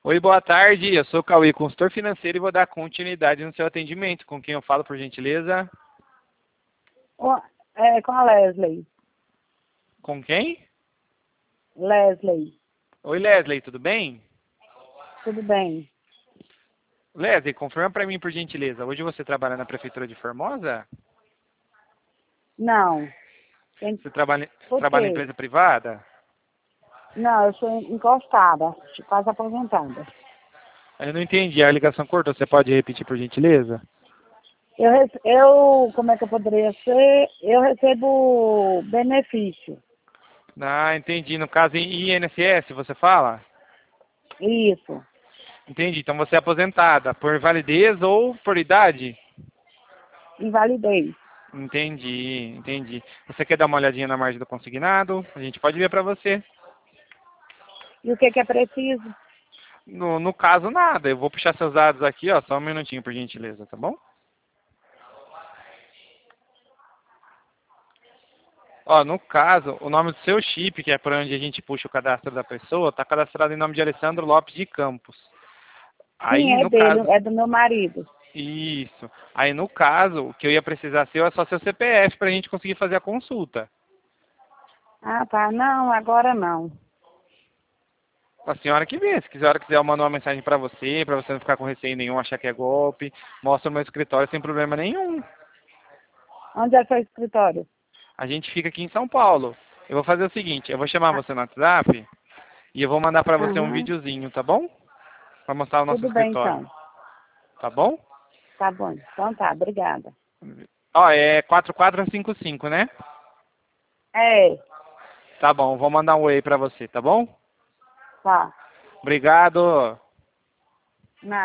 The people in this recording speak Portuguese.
Oi, boa tarde. Eu sou o Cauê, consultor financeiro, e vou dar continuidade no seu atendimento. Com quem eu falo, por gentileza? Com a Leslie. Com quem? Leslie, Oi, Leslie, tudo bem? tudo bem? Leslie, confirma para mim, por gentileza. Hoje você trabalha na Prefeitura de Formosa? Não. Você Por trabalha em quê? empresa privada? Não, eu sou encostada, quase aposentada. Eu não entendi. A ligação cortou. Você pode repetir, por gentileza? Como é que eu poderia ser? Eu recebo benefício. Ah, entendi. No caso, em INSS, você fala? Isso, Entendi. Então você é aposentada por validez ou por idade? invalidez. Entendi, entendi. Você quer dar uma olhadinha na margem do consignado? A gente pode ver para você. E o que que é preciso? No caso, nada. Eu vou puxar seus dados aqui, ó. Só um minutinho, por gentileza, tá bom? Ó, no caso, o nome do seu chip, que é por onde a gente puxa o cadastro da pessoa, tá cadastrado em nome de Alessandro Lopes de Campos. Sim, Aí, é no dele, caso, é do meu marido. isso. Aí, no caso, o que eu ia precisar seu é só seu CPF pra gente conseguir fazer a consulta. Ah, tá. Não, agora não. A senhora que vê. Se a senhora quiser, eu mando uma mensagem pra você não ficar com receio nenhum, achar que é golpe. Mostra o meu escritório sem problema nenhum. Onde é seu escritório? A gente fica aqui em São Paulo. Eu vou fazer o seguinte, eu vou chamar Ah, você no WhatsApp e eu vou mandar pra você um aham. videozinho, tá bom? Pra mostrar o nosso Tudo bem, escritório, então. tá bom? Tá bom. Então tá, obrigada. Ó, é 4455, né? É, Tá bom, vou mandar um oi pra você, tá bom? tá. Obrigado.